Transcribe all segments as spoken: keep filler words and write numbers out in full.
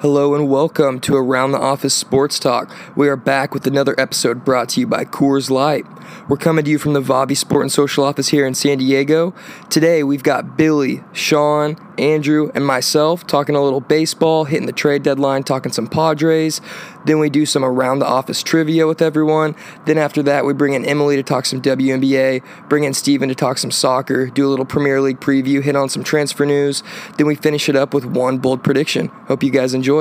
Hello and welcome to Around the Office Sports Talk. We are back with another episode brought to you by Coors Light. We're coming to you from the Vavi Sport and Social Office here in San Diego. Today we've got Billy, Sean, Andrew, and myself talking a little baseball, hitting the trade deadline, talking some Padres. Then we do some Around the Office trivia with everyone. Then after that we bring in Emily to talk some W N B A, bring in Steven to talk some soccer, do a little Premier League preview, hit on some transfer news. Then we finish it up with one bold prediction. Hope you guys enjoy.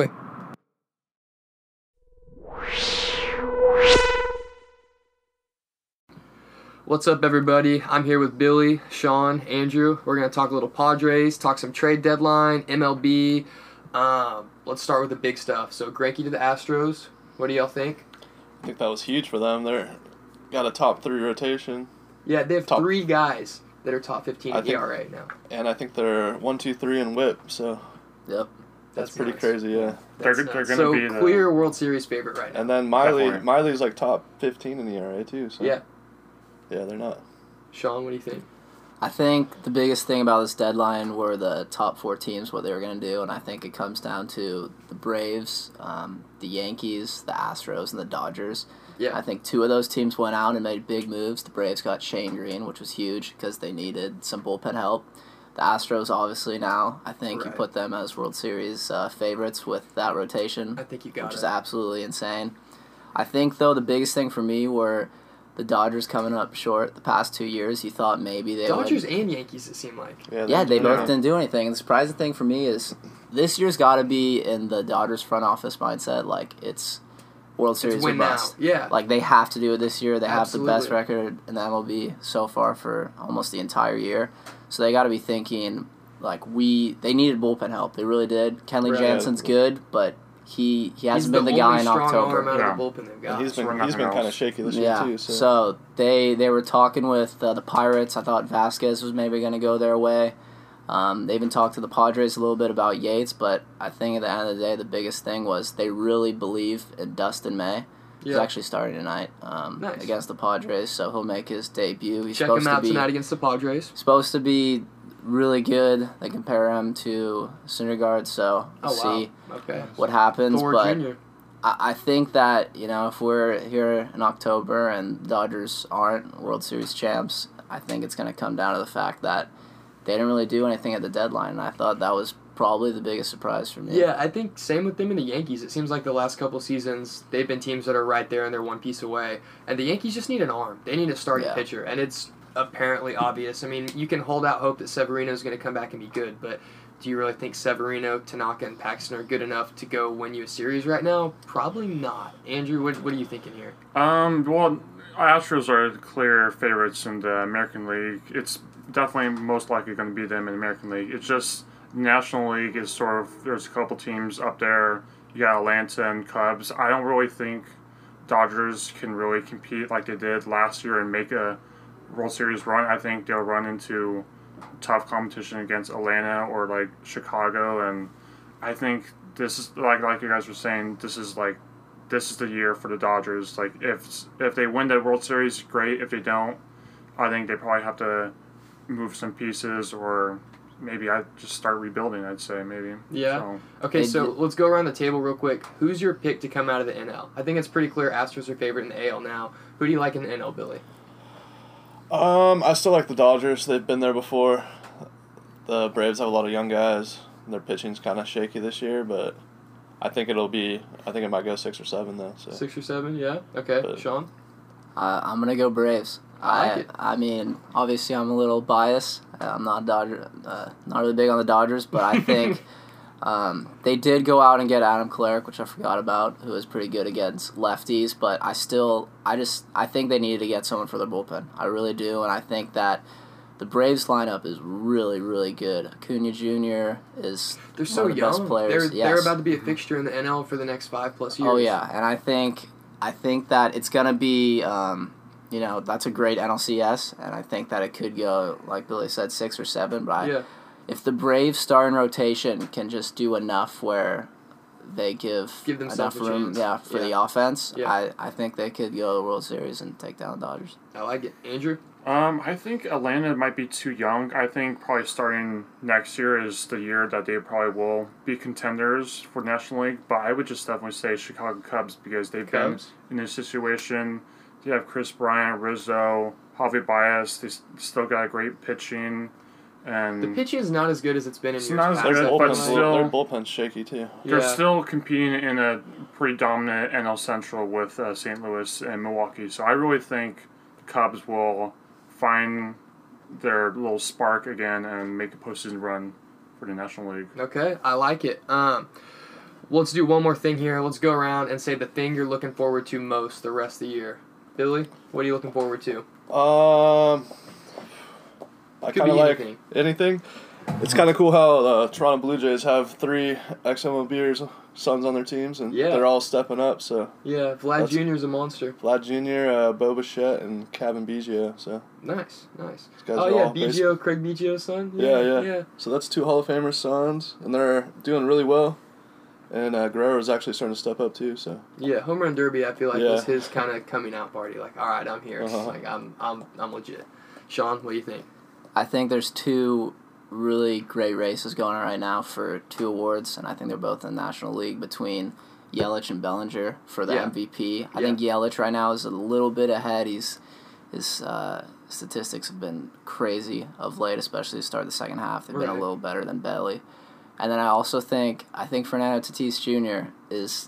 What's up, everybody? I'm here with Billy, Sean, Andrew. We're going to talk a little Padres, talk some trade deadline, M L B. Um, let's start with the big stuff. So, Greinke to the Astros. What do y'all think? I think that was huge for them. They're got a top three rotation. Yeah, they have top, three guys that are top fifteen in E R A now. And I think they're one, two, three in whip. So, yep. That's, That's pretty nice. crazy, yeah. That's they're they're going to so be the clear World Series favorite right now. And then Miley, Definitely. Miley's like top fifteen in the E R A too. So. Yeah. Yeah, they're not. Sean, what do you think? I think the biggest thing about this deadline were the top four teams, what they were going to do, and I think it comes down to the Braves, um, the Yankees, the Astros, and the Dodgers. Yeah. I think two of those teams went out and made big moves. The Braves got Shane Green, which was huge because they needed some bullpen help. The Astros, obviously, now, I think Right. you put them as World Series uh, favorites with that rotation, I think you got which it. is absolutely insane. I think, though, the biggest thing for me were the Dodgers coming up short the past two years. You thought maybe they Dodgers would. and Yankees, it seemed like. Yeah, Yeah, they both Yeah. didn't do anything. And the surprising thing for me is this year's got to be in the Dodgers front office mindset. Like, it's World Series It's or win now. bust. Yeah. Like, they have to do it this year. They have the best Absolutely. record in the M L B so far for almost the entire year. So they got to be thinking, like, we they needed bullpen help. They really did. Kenley Right. Jansen's good, but he, he hasn't He's been the, the guy only in strong October. arm out Yeah. of the bullpen they've got. And he's been for he's been nothing kind of else. shaky this Yeah, year too. So. so they they were talking with uh, the Pirates. I thought Vasquez was maybe going to go their way. Um, they even talked to the Padres a little bit about Yates, but I think at the end of the day, the biggest thing was they really believe in Dustin May. He's Yeah. actually starting tonight um, Nice. against the Padres, so he'll make his debut. He's Check supposed him out to be tonight against the Padres. supposed to be really good. They compare him to Syndergaard, so we'll Oh, wow. see Okay. what happens. Thor but Junior I I think that, you know, if we're here in October and the Dodgers aren't World Series champs, I think it's going to come down to the fact that they didn't really do anything at the deadline, and I thought that was probably the biggest surprise for me. Yeah, I think same with them and the Yankees. It seems like the last couple seasons, they've been teams that are right there and they're one piece away. And the Yankees just need an arm. They need a starting Yeah. pitcher, and it's apparently obvious. I mean, you can hold out hope that Severino's going to come back and be good, but do you really think Severino, Tanaka, and Paxton are good enough to go win you a series right now? Probably not. Andrew, what, what are you thinking here? Um, well, Astros are the clear favorites in the American League. It's definitely most likely going to be them in the American League. It's just National League is sort of, there's a couple teams up there. You got Atlanta and Cubs. I don't really think Dodgers can really compete like they did last year and make a World Series run. I think they'll run into tough competition against Atlanta or like Chicago, and I think this is like like you guys were saying, this is like this is the year for the Dodgers. Like if if they win the World Series, great. If they don't, I think they probably have to move some pieces or maybe I just start rebuilding. I'd say maybe. Yeah. So, Okay, They so did- let's go around the table real quick. Who's your pick to come out of the N L? I think it's pretty clear Astros are favorite in the A L now. Who do you like in the N L, Billy? Um, I still like the Dodgers. They've been there before. The Braves have a lot of young guys. Their pitching's kind of shaky this year, but I think it'll be. I think it might go six or seven though. So. Six or seven, yeah. Okay, But- Sean? Uh, I'm going to go Braves. I like I, it. I mean, obviously I'm a little biased. I'm not Dodger, uh, not really big on the Dodgers, but I think um, they did go out and get Adam Kolarek, which I forgot about, who was pretty good against lefties. But I still, I just, I think they needed to get someone for their bullpen. I really do, and I think that the Braves lineup is really, really good. Acuna Junior is They're so one of the young. best players. They're, yes. they're about to be a fixture in the N L for the next five plus years. Oh yeah, and I think I think that it's gonna be, um, you know, that's a great N L C S, and I think that it could go, like Billy said, six or seven. But I, Yeah. if the Braves starting rotation can just do enough where they give, Give themselves enough a room, chance. yeah, for the Yeah. offense, Yeah. I, I think they could go to the World Series and take down the Dodgers. I like it. Andrew? Um, I think Atlanta might be too young. I think probably starting next year is the year that they probably will be contenders for National League. But I would just definitely say Chicago Cubs because they've Cubs? been in this situation. They have Chris Bryant, Rizzo, Javi Baez. They s- still got great pitching, and The pitching is not as good as it's been in It's years not as past. good, Their I but feel bullpen's, like. still- their bullpen's shaky too. they're Yeah. still competing in a pretty dominant N L Central with uh, Saint Louis and Milwaukee. So I really think the Cubs will find their little spark again and make a postseason run for the National League. Okay, I like it. Um, let's do one more thing here. Let's go around and say the thing you're looking forward to most the rest of the year. Billy, what are you looking forward to? Um, I Could kind of be like anything. anything. It's kind of cool how the Toronto Blue Jays have three ex M L Bers sons on their teams, and Yeah. they're all stepping up. So Yeah, Vlad That's- Junior's a monster. Vlad Junior, uh, Bo Bichette, and Kevin Biggio. So Nice, nice. these guys Oh are yeah, all basi- Biggio, Craig Biggio's son. Yeah, yeah. yeah. So that's two Hall of Famers sons, and they're doing really well. And uh, Guerrero's actually starting to step up too. So Yeah, home run derby. I feel like Yeah. was his kind of coming out party. Like, all right, I'm here. Uh-huh. Like, I'm, I'm, I'm legit. Sean, what do you think? I think there's two really great races going on right now for two awards, and I think they're both in the National League between Yelich and Bellinger for the Yeah. M V P. I Yeah. think Yelich right now is a little bit ahead. He's his uh, statistics have been crazy of late, especially to start the second half. They've been Right. a little better than Belly. And then I also think I think Fernando Tatis Junior is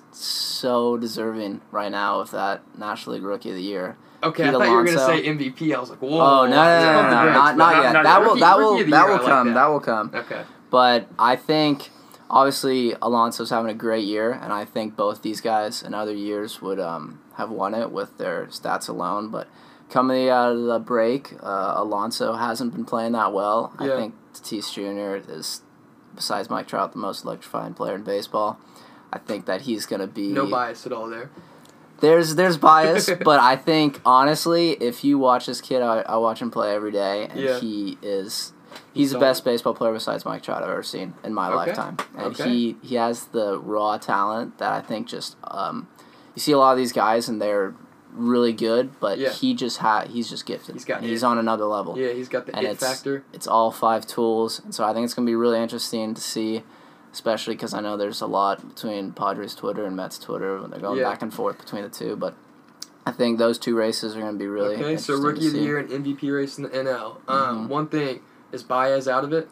so deserving right now of that National League Rookie of the Year. Okay, Pete I thought you were gonna Alonso. say M V P. I was like, whoa. Oh no, no, no, no, Pump the no, brakes, not, but- not not- yet. not That yet. will that Rookie- will Rookie of the that Year, will I like come. that. That will come. Okay. But I think obviously Alonso's having a great year, and I think both these guys in other years would um, have won it with their stats alone. But coming out of the break, uh, Alonso hasn't been playing that well. Yeah. I think Tatis Junior is, besides Mike Trout, the most electrifying player in baseball. I think that he's going to be... No bias at all there. There's there's bias, but I think, honestly, if you watch this kid, I, I watch him play every day, and Yeah. he is... He's the solid. best baseball player besides Mike Trout I've ever seen in my Okay. lifetime. And Okay. he, he has the raw talent that I think just... Um, you see a lot of these guys, and they're really good, but Yeah. he just ha- he's just gifted. He's got and he's it. on another level. Yeah, he's got the And it it's, factor. it's all five tools, and so I think it's going to be really interesting to see, especially because I know there's a lot between Padres Twitter and Mets Twitter when they're going Yeah. back and forth between the two, but I think those two races are going to be really Okay, so interesting Rookie to of the see. Year and M V P race in the N L. Um, Mhm. One thing, is Baez out of it?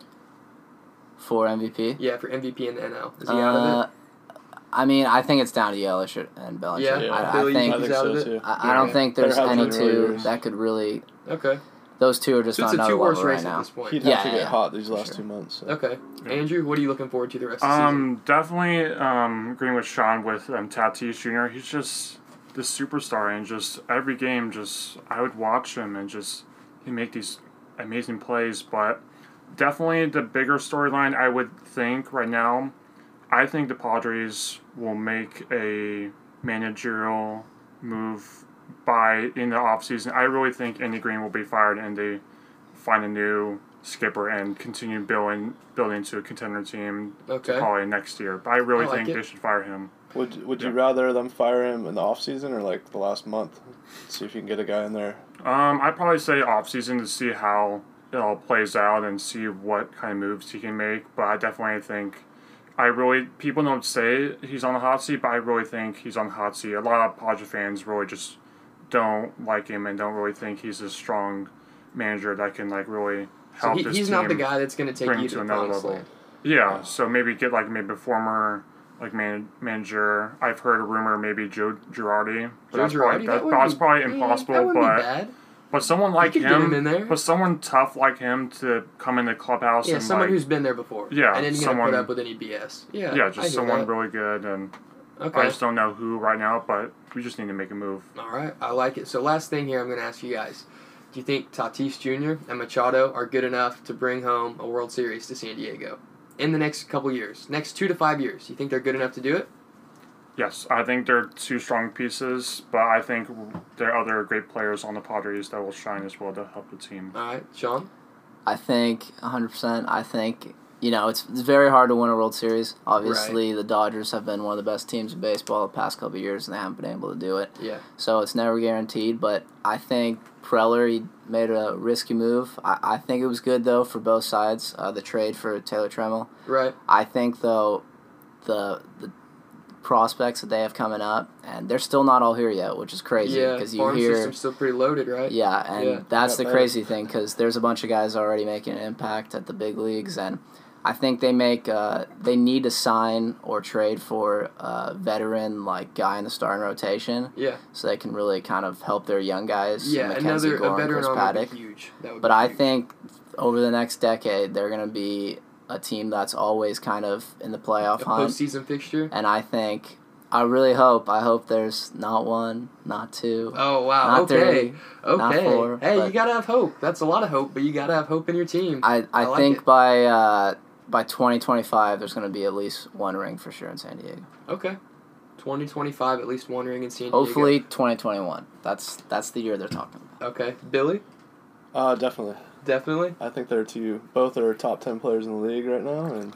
For M V P. Yeah, for M V P in the N L. Is he out of it? Uh, I mean, I think it's down to Yelich and Bellinger. Yeah, Yeah. I, I Billy, think I he's think out so of it? too. I, I don't Yeah. think there's Better have any him in two earlier. that could really. Okay. Those two are just So on it's a another two-horse level race right at now. this point. he'd Yeah, have to yeah, get yeah. hot these last sure. two months. So. Okay. Yeah. Andrew, what are you looking forward to the rest of the season? Um, definitely um, agreeing with Sean with um, Tatis Junior He's just the superstar, and just every game, just I would watch him and just he make these amazing plays. But definitely the bigger storyline, I would think right now, I think the Padres will make a managerial move by in the offseason. I really think Andy Green will be fired and they find a new skipper and continue building building to a contender team Okay. probably next year. But I really I like think it. they should fire him. Would Would you Yeah. rather them fire him in the off season or like the last month? See if you can get a guy in there. Um, I'd probably say off season to see how it all plays out and see what kind of moves he can make. But I definitely think I really people don't say he's on the hot seat, but I really think he's on the hot seat. A lot of Padres fans really just don't like him and don't really think he's a strong manager that can like really So help he, this he's team not the guy that's going to take bring you to to the another promised level. land. Yeah, so maybe get like maybe a former like man, manager. I've heard a rumor maybe Joe Girardi. But Joe that's Girardi? probably, That that, wouldn't that's be- probably mm, impossible. That wouldn't but be bad. but someone like could get him, him in there. but someone tough like him to come in the clubhouse Yeah, and someone like who's been there before. Yeah, And then you're someone- going to put up with any B S. Yeah, yeah, I just hear someone that. really good. And I Okay. just don't know who right now, but we just need to make a move. All right, I like it. So last thing here, I'm going to ask you guys: do you think Tatis Junior and Machado are good enough to bring home a World Series to San Diego in the next couple years, next two to five years? You think they're good enough to do it? Yes, I think they're two strong pieces, but I think there are other great players on the Padres that will shine as well to help the team. All right, Sean. I think one hundred percent. I think you know, it's, it's very hard to win a World Series. Obviously, right. The Dodgers have been one of the best teams in baseball the past couple of years, and they haven't been able to do it. Yeah. So it's never guaranteed, but I think Preller, he made a risky move. I, I think it was good, though, for both sides, uh, the trade for Taylor Trammell. Right. I think, though, the the prospects that they have coming up, and they're still not all here yet, which is crazy. Yeah, because you farm hear, system's still pretty loaded, right? Yeah, and yeah, that's the better. crazy thing, because there's a bunch of guys already making an impact at the big leagues, and I think they make uh, they need to sign or trade for a veteran like guy in the starting rotation. Yeah. So they can really kind of help their young guys. Yeah, Mackenzie another Gore a veteran and Chris arm would Paddock. be huge. That would but be I huge. think over the next decade they're going to be a team that's always kind of in the playoff a hunt. postseason fixture. And I think I really hope I hope there's not one, not two. Oh wow! Not okay, three, okay. not four, hey, you gotta have hope. That's a lot of hope, but you gotta have hope in your team. I, I, I like think it. by uh, by twenty twenty-five, there's going to be at least one ring for sure in San Diego. Okay, twenty twenty-five, at least one ring in San Diego. Hopefully, twenty twenty-one. That's that's the year they're talking about. Okay, Billy, Uh, definitely. definitely. I think they're two. Both are top ten players in the league right now, and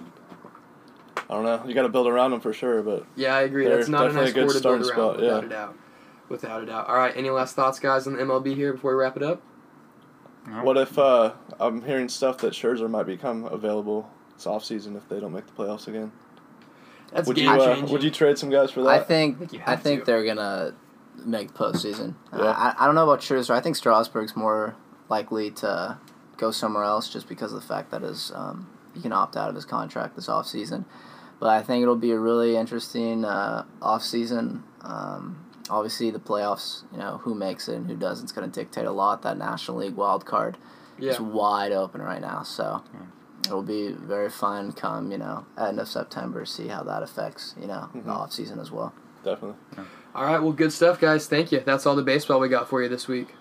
I don't know. You got to build around them for sure, but Yeah, I agree. They're That's not a definitely nice a good core to build starting around, spot, without yeah. a doubt. Without a doubt. All right, any last thoughts, guys, on the M L B here before we wrap it up? No. what if uh, I'm hearing stuff that Scherzer might become available this offseason if they don't make the playoffs again? That's Would you game uh, changing. would you trade some guys for that? I think I think you I have think to. they're gonna make postseason. Uh, Yeah. I I don't know about Scherzer. I think Strasburg's more likely to go somewhere else just because of the fact that his um, he can opt out of his contract this offseason. But I think it'll be a really interesting uh, offseason. Um, obviously, the playoffs, you know, who makes it and who doesn't is going to dictate a lot. That National League wild card Yeah. is wide open right now. So it'll be very fun come, you know, end of September, see how that affects, you know, Mhm. the offseason as well. Definitely. All right, well, good stuff, guys. Thank you. That's all the baseball we got for you this week.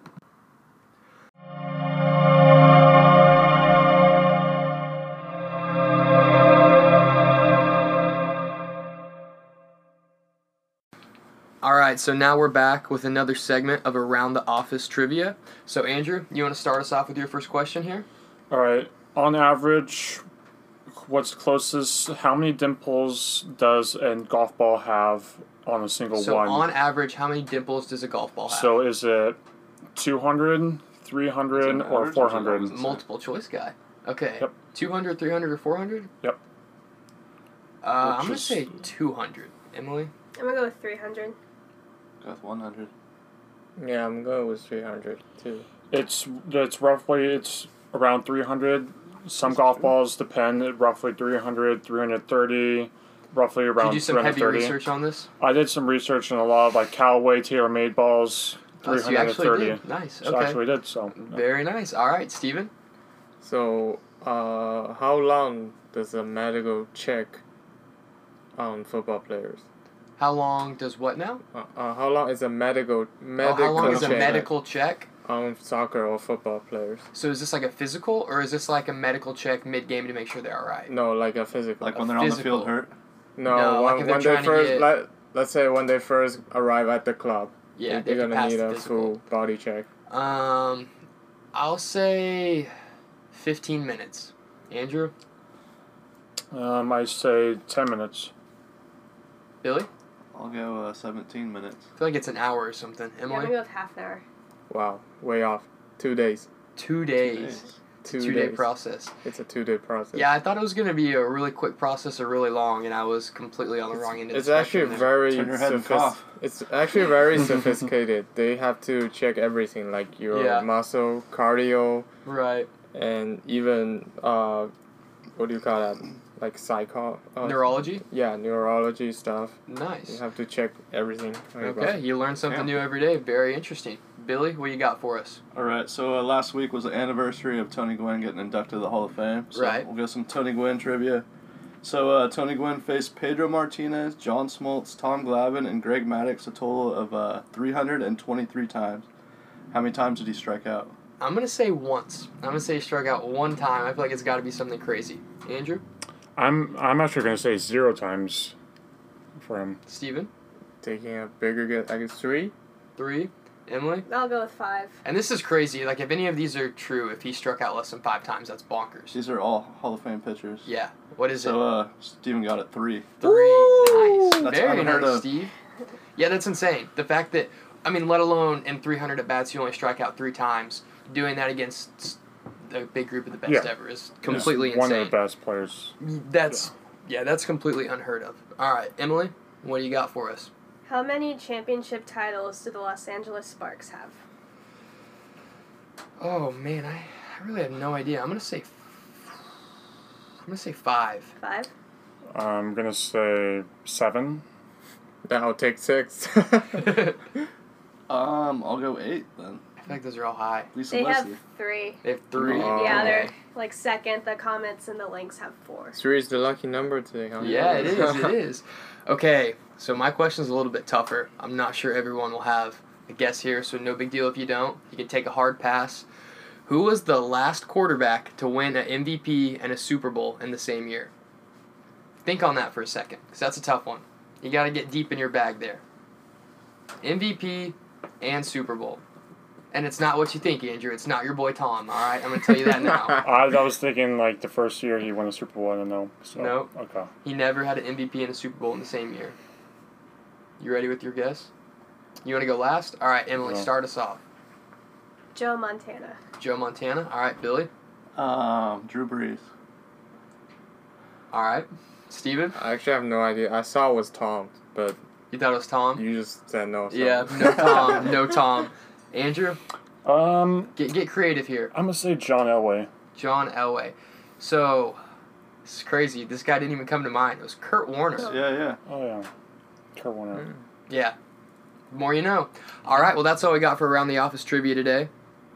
All right, so now we're back with another segment of Around the Office Trivia. So, Andrew, you want to start us off with your first question here? All right. On average, what's closest? How many dimples does a golf ball have on a single So, one? on average, how many dimples does a golf ball have? So is it two hundred, three hundred, or four hundred? Multiple choice guy. Okay. Yep. two hundred, three hundred, or four hundred? Yep. Uh, I'm Which going to is- say two hundred. Emily? I'm gonna go with three hundred. Go with one hundred. Yeah, I'm going with three hundred too. It's it's roughly it's around three hundred. Some golf balls depend at roughly three hundred, three hundred thirty, roughly Did around you do some heavy three hundred thirty. research on this? I did some research on a lot of like Callaway tailor-made balls, Oh, three so you hundred actually thirty. did. Nice. So Okay. actually did so. Very nice. All right, Steven? So, uh, how long does a medical check on football players? How long does what now? Uh, uh, how long is a medical Oh, medical how long is a check medical check? on soccer or football players? So is this like a physical, or is this like a medical check mid-game to make sure they're all right? No, like a physical. Like A when they're on the physical. field hurt. no, No, like when, if they're when they trying to first get- let, let's say when they first arrive at the club, Yeah, they're they have to gonna pass need the a physical. full body check. Um, I'll say fifteen minutes. Andrew? Um, I say ten minutes. Billy? I'll go uh, seventeen minutes. I feel like it's an hour or something. Yeah, I'm Emily? gonna go with half an hour. Wow, way off. Two days. Two days. Two, Two-day days. process. It's a two-day process. Yeah, I thought it was going to be a really quick process or really long, and I was completely on the wrong end of It's the actually spectrum there. very Turn your head and sophis- cough. It's actually very sophisticated. They have to check everything, like your Yeah. muscle, cardio, Right. and even uh, what do you call that? Like psycho. Uh, Neurology? Yeah, neurology stuff. You Nice. have to check everything. on your Okay, body. you learn something Yeah. new every day. Very interesting. Billy, what you got for us? All right, so uh, last week was the anniversary of Tony Gwynn getting inducted to the Hall of Fame. So Right. We'll get some Tony Gwynn trivia. So uh, Tony Gwynn faced Pedro Martinez, John Smoltz, Tom Glavine, and Greg Maddux a total of uh, three hundred twenty-three times. How many times did he strike out? I'm going to say once. I'm going to say he struck out one time. I feel like it's got to be something crazy. Andrew? I'm I'm actually gonna say zero times for him. Steven? Taking a bigger guess, I guess three. Three? Emily? I'll go with five. And this is crazy. Like, if any of these are true, if he struck out less than five times, that's bonkers. These are all Hall of Fame pitchers. Yeah. What is So, it? uh, Steven got it three. Three. Nice. That's Very unheard nice, of. Steve. Yeah, that's insane. The fact that, I mean, let alone in three hundred at bats, you only strike out three times. Doing that against a big group of the best Yeah. ever is completely He's one insane. of the best players. That's, yeah, that's completely unheard of. All right, Emily, what do you got for us? How many championship titles do the Los Angeles Sparks have? Oh, man, I, I really have no idea. I'm going to say, I'm going to say five. Five? I'm gonna say seven. Then I'll take six. I Um, I'll go eight then. feel like those are all high. Lisa They have Leslie. three. They have three. Oh. Yeah, Okay. they're like second. The Comets and the Lynx have four. Three is the lucky number today, huh? Yeah, it is. It is. Okay, so my question is a little bit tougher. I'm not sure everyone will have a guess here, so no big deal if you don't. You can take a hard pass. Who was the last quarterback to win an M V P and a Super Bowl in the same year? Think on that for a second, because that's a tough one. You got to get deep in your bag there. M V P and Super Bowl. And it's not what you think, Andrew. It's not your boy Tom, all right? I'm going to tell you that now. I, I was thinking like the first year he won the Super Bowl. I don't know. So, Nope. Okay. He never had an M V P and a Super Bowl in the same year. You ready with your guess? You want to go last? All right, Emily, No. start us off. Joe Montana. Joe Montana. All right, Billy. Um, Drew Brees. All right. Steven? I actually have no idea. I saw it was Tom, but You thought it was Tom? you just said no. So. Yeah, no Tom. No Tom. Andrew, Um, get get creative here. I'm gonna say John Elway. John Elway. So, this is crazy. This guy didn't even come to mind. It was Kurt Warner. Yeah, yeah. Oh yeah, Kurt Warner. Yeah. More you know. All right, well, that's all we got for Around the Office trivia today.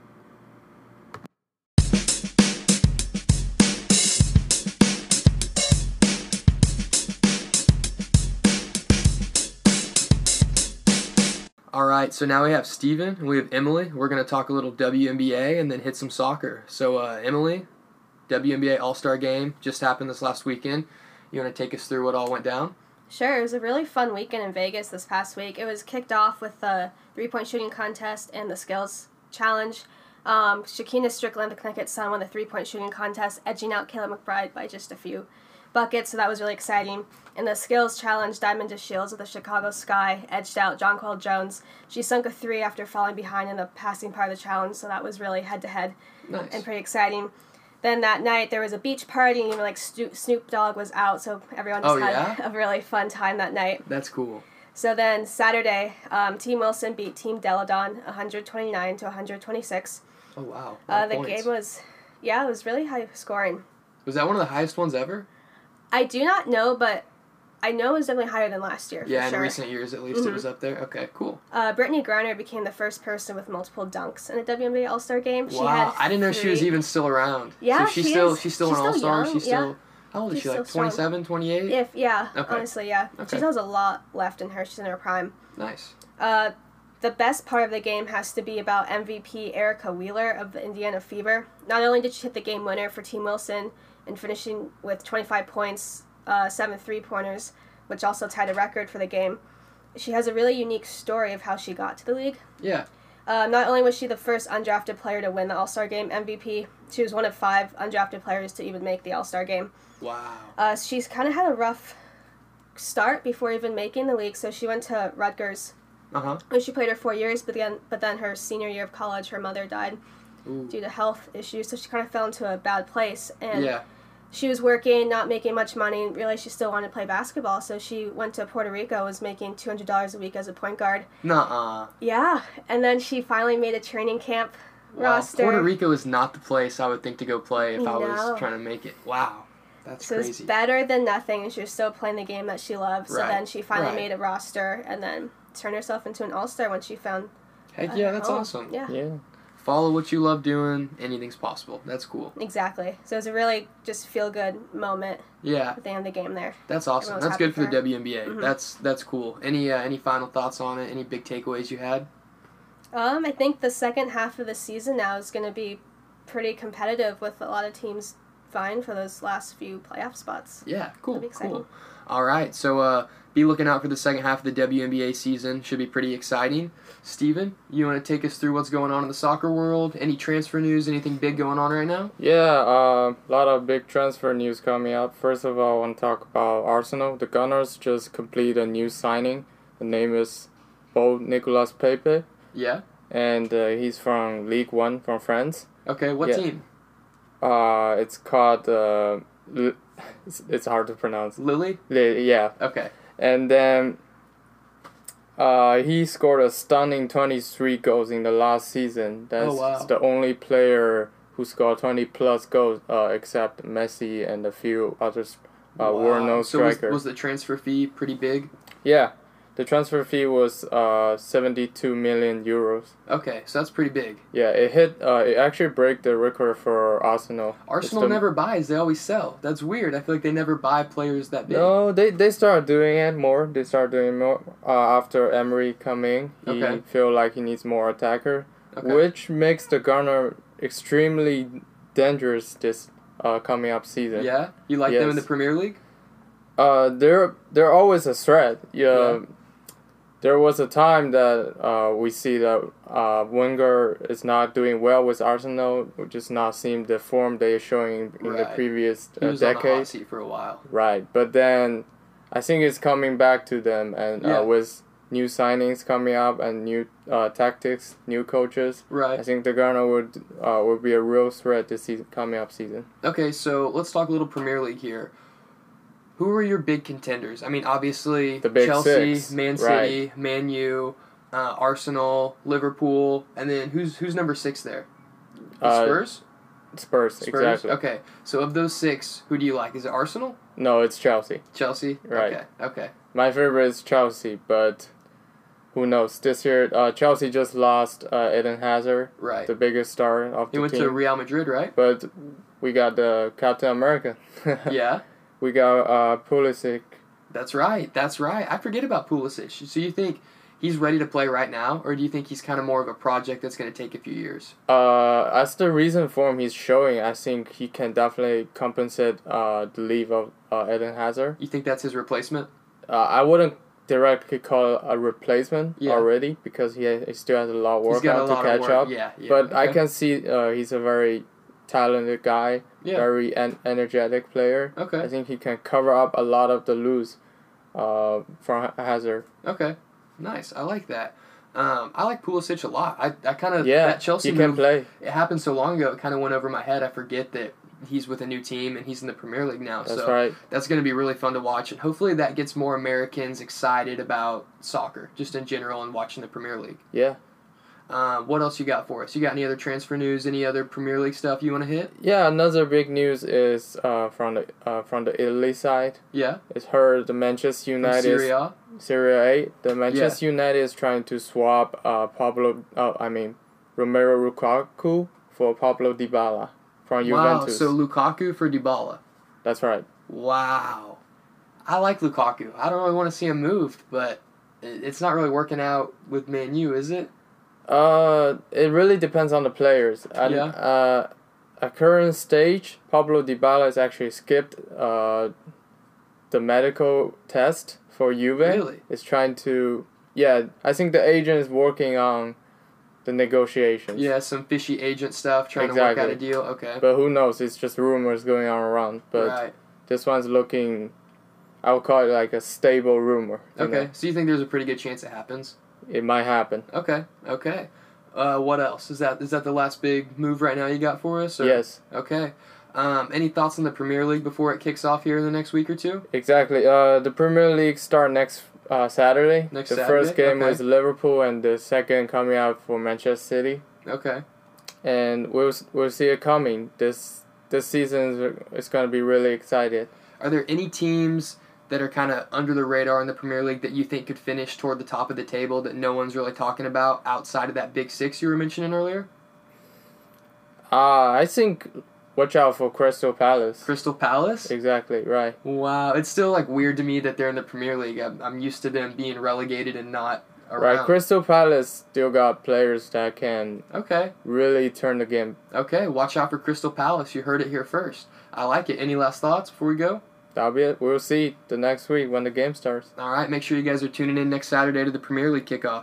All right, so now we have Steven and we have Emily. We're going to talk a little W N B A and then hit some soccer. So, uh, Emily, W N B A All-Star Game just happened this last weekend. You want to take us through what all went down? Sure, it was a really fun weekend in Vegas this past week. It was kicked off with the three-point shooting contest and the skills challenge. Um, Shakina Strickland, the Connecticut Sun, won the three-point shooting contest, edging out Caleb McBride by just a few buckets, so that was really exciting. In the skills challenge, Diamond DeShields of the Chicago Sky edged out Jonquel Jones. She sunk a three after falling behind in the passing part of the challenge, so that was really head-to-head Nice. and pretty exciting. Then that night there was a beach party, and even like Stu- Snoop Dogg was out, so everyone just Oh, had yeah? a really fun time that night. That's cool. So then Saturday, um, Team Wilson beat Team Deladon one twenty-nine to one twenty-six. Oh, wow. A lot Uh, of the points. game was, yeah, it was really high scoring. Was that one of the highest ones ever? I do not know, but I know it was definitely higher than last year. For Yeah, in sure. recent years at least it Mhm. was up there. Okay, cool. Uh, Brittany Griner became the first person with multiple dunks in a W N B A All-Star game. She Wow, had I didn't know she was three. even still around. Yeah, so she's she still is. she's still She's an still all-star. young, She's yeah. still How old is She's she? Like still strong. twenty-seven, twenty-eight? If yeah, Okay. honestly, yeah. Okay. She still has a lot left in her. She's in her prime. Nice. Uh, the best part of the game has to be about M V P Erica Wheeler of the Indiana Fever. Not only did she hit the game winner for Team Wilson and finishing with twenty-five points, uh, seven three-pointers, which also tied a record for the game, she has a really unique story of how she got to the league. Yeah. Uh, not only was she the first undrafted player to win the All-Star Game M V P, she was one of five undrafted players to even make the All-Star Game. Wow. Uh, she's kind of had a rough start before even making the league, so she went to Rutgers, Uh-huh. where she played her four years, but then, but then her senior year of college, her mother died Ooh. due to health issues, so she kind of fell into a bad place. And Yeah. she was working, not making much money, and realized she still wanted to play basketball, so she went to Puerto Rico, was making two hundred dollars a week as a point guard. Nuh-uh. Yeah, and then she finally made a training camp Wow. roster. Puerto Rico is not the place I would think to go play if I No. was trying to make it. Wow. That's So it's crazy. better than nothing, and she was still playing the game that she loved. So Right, then she finally right. made a roster, and then turned herself into an all-star when she found Heck a yeah, that's home. awesome. Yeah, Yeah. Follow what you love doing. Anything's possible. That's cool. exactly. So it was a really just feel-good moment Yeah. at the end of the game there. That's awesome. Everyone's That's happy good for the for her. W N B A. Mhm. That's that's cool. Any uh, any final thoughts on it? Any big takeaways you had? Um, I think the second half of the season now is going to be pretty competitive with a lot of teams vying for those last few playoff spots. Yeah, cool, That'd be exciting. cool. All right, so uh, be looking out for the second half of the W N B A season. Should be pretty exciting. Steven, you want to take us through what's going on in the soccer world? Any transfer news? Anything big going on right now? Yeah, a uh, lot of big transfer news coming up. First of all, I want to talk about Arsenal. The Gunners just completed a new signing. The name is Bo Nicolas Pepe, Yeah. and uh, he's from League One from France. Okay, what Yeah. team? Uh, it's called. Uh, L- it's, it's hard to pronounce. Lily? Li- yeah, Okay. and then uh, he scored a stunning twenty-three goals in the last season. That's Oh, wow. the only player who scored twenty plus goals, uh, except Messi and a few others. Uh, were no So was, striker. was the transfer fee pretty big? Yeah, the transfer fee was uh seventy-two million euros. Okay, so that's pretty big. Yeah, it hit. Uh, it actually broke the record for Arsenal. Arsenal It's the- never buys; they always sell. That's weird. I feel like they never buy players that big. No, they they started doing it more. They started doing more uh, after Emery coming. He Okay. feel like he needs more attacker, Okay. which makes the Gunner extremely dangerous this uh, coming up season. Yeah, you like them in the Yes. Premier League? Uh, they're they're always a threat. Yeah. Yeah. There was a time that uh, we see that uh, Wenger is not doing well with Arsenal, which is not seeing the form they are showing in the Right. previous He uh, was on the hot decade. seat for a while. Right, but then I think it's coming back to them, and Yeah. uh, with new signings coming up and new uh, tactics, new coaches, I Right. think the Ghana would uh, would be a real threat this season, coming up season. Okay, so let's talk a little Premier League here. Who are your big contenders? I mean, obviously The big Chelsea, six, Man City, Man U, uh, Arsenal, Liverpool, and then who's who's number six there? The Uh, Spurs. Spurs, Spurs. exactly. Okay, so of those six, who do you like? Is it Arsenal, No, it's Chelsea. Chelsea? Right. Okay. Okay. My favorite is Chelsea, but who knows? This year, uh, Chelsea just lost uh, Eden Hazard, Right. the biggest star of He the went team. to Real Madrid, right? But we got the Captain America. Yeah. We got uh, Pulisic. That's right. That's right. I forget about Pulisic. So you think he's ready to play right now, or do you think he's kind of more of a project that's going to take a few years? Uh, as the recent form he's showing, I think he can definitely compensate uh, the leave of uh, Eden Hazard. You think that's his replacement? Uh, I wouldn't directly call it a replacement Yeah. already because he, ha- he still has a lot of He's work got a on to lot of catch work. up. Yeah, yeah. But I okay. can see uh, he's a very talented guy, Yeah. very en- energetic player. Okay. I think he can cover up a lot of the loose uh, from Hazard. Okay. Nice. I like that. Um, I like Pulisic a lot. I, I kind of Yeah, that Chelsea he can move. play. It happened so long ago. It kind of went over my head. I forget that he's with a new team and he's in the Premier League now. That's so right. that's going to be really fun to watch, and hopefully that gets more Americans excited about soccer, just in general, and watching the Premier League. Yeah. Um, what else you got for us? You got any other transfer news? Any other Premier League stuff you want to hit? Yeah, another big news is uh, from the uh, from the Italy side. Yeah. It's heard the Manchester From United Serie A? Serie A. The Manchester United is trying to swap uh, Pablo. Uh, I mean Romero Lukaku for Pablo Dybala from Wow. Juventus. So Lukaku for Dybala. That's right. Wow. I like Lukaku. I don't really want to see him moved, but it- it's not really working out with Man U, is it? Uh, it really depends on the players. And, Yeah. Uh, at current stage, Pablo Dybala has actually skipped uh, the medical test for Juve. Really? Is trying to. Yeah, I think the agent is working on the negotiations. Yeah, some fishy agent stuff, trying to work out a Exactly. deal. Okay. But who knows? It's just rumors going on around. But right. this one's looking. I would call it like a stable rumor. you Okay. know. So you think there's a pretty good chance it happens? It might happen. Okay. Okay. Uh, what else is that? Is that the last big move right now you got for us? Or? Yes. Okay. Um, any thoughts on the Premier League before it kicks off here in the next week or two? Exactly. Uh, the Premier League start next uh, Saturday. Next the Saturday? first game Okay. is Liverpool, and the second coming out for Manchester City. Okay. And we'll we'll see it coming. This this season is, is going to be really excited. Are there any teams that are kind of under the radar in the Premier League that you think could finish toward the top of the table that no one's really talking about outside of that big six you were mentioning earlier? Uh, I think watch out for Crystal Palace. Crystal Palace? Exactly right. Wow. It's still like weird to me that they're in the Premier League. I'm, I'm used to them being relegated and not around. Right, Crystal Palace still got players that can Okay. really turn the game. Okay, watch out for Crystal Palace. You heard it here first. I like it. Any last thoughts before we go? That'll be it. We'll see the next week when the game starts. All right, make sure you guys are tuning in next Saturday to the Premier League kickoff.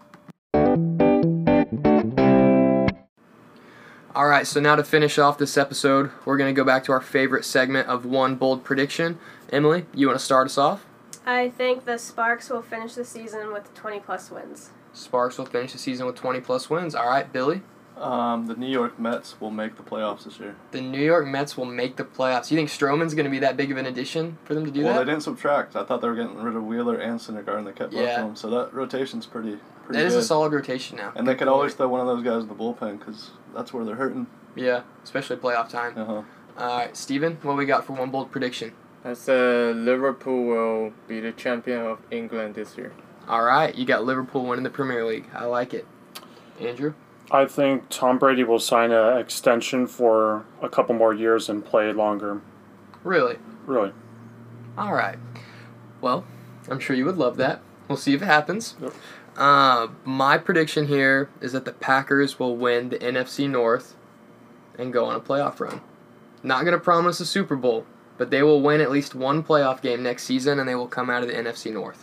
All right, so now to finish off this episode, we're going to go back to our favorite segment of One Bold Prediction. Emily, you want to start us off? I think the Sparks will finish the season with twenty plus wins. Sparks will finish the season with twenty plus wins. All right, Billy? Um, the New York Mets will make the playoffs this year. The New York Mets will make the playoffs. You think Stroman's going to be that big of an addition for them to do well, that? they didn't subtract. I thought they were getting rid of Wheeler and Syndergaard, and they kept both Yeah. of them. So that rotation's pretty, pretty That is good. a solid rotation now. And they Good could point. always throw one of those guys in the bullpen because that's where they're hurting. Yeah, especially playoff time. Uh-huh. All right, Steven, what we got for One Bold Prediction? I said Liverpool will be the champion of England this year. All right, you got Liverpool winning the Premier League. I like it. Andrew? I think Tom Brady will sign an extension for a couple more years and play longer. Really? Really. All right. Well, I'm sure you would love that. We'll see if it happens. Yep. Uh, my prediction here is that the Packers will win the N F C North and go on a playoff run. Not going to promise a Super Bowl, but they will win at least one playoff game next season, and they will come out of the N F C North.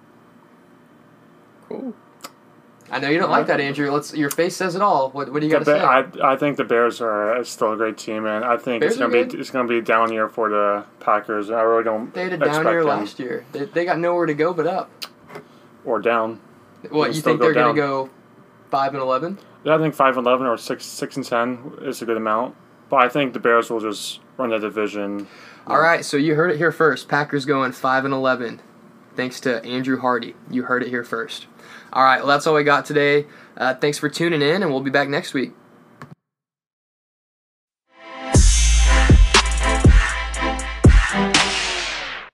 Cool. I know you don't like that, Andrew. Let's. Your face says it all. What, what do you got to The say? Ba- I I think the Bears are still a great team, and I think Bears it's gonna are be good. it's gonna be a down year for the Packers. I really don't They had a expect down year them last year. They, they got nowhere to go but up. or down. What, They you still think go they're going to down. go five and eleven? Yeah, I think five and eleven or six six and ten is a good amount. But I think the Bears will just run the division. All right, so you heard it here first. Packers going five and eleven, thanks to Andrew Hardy. You heard it here first. All right, well, that's all we got today. Uh, thanks for tuning in, and we'll be back next week.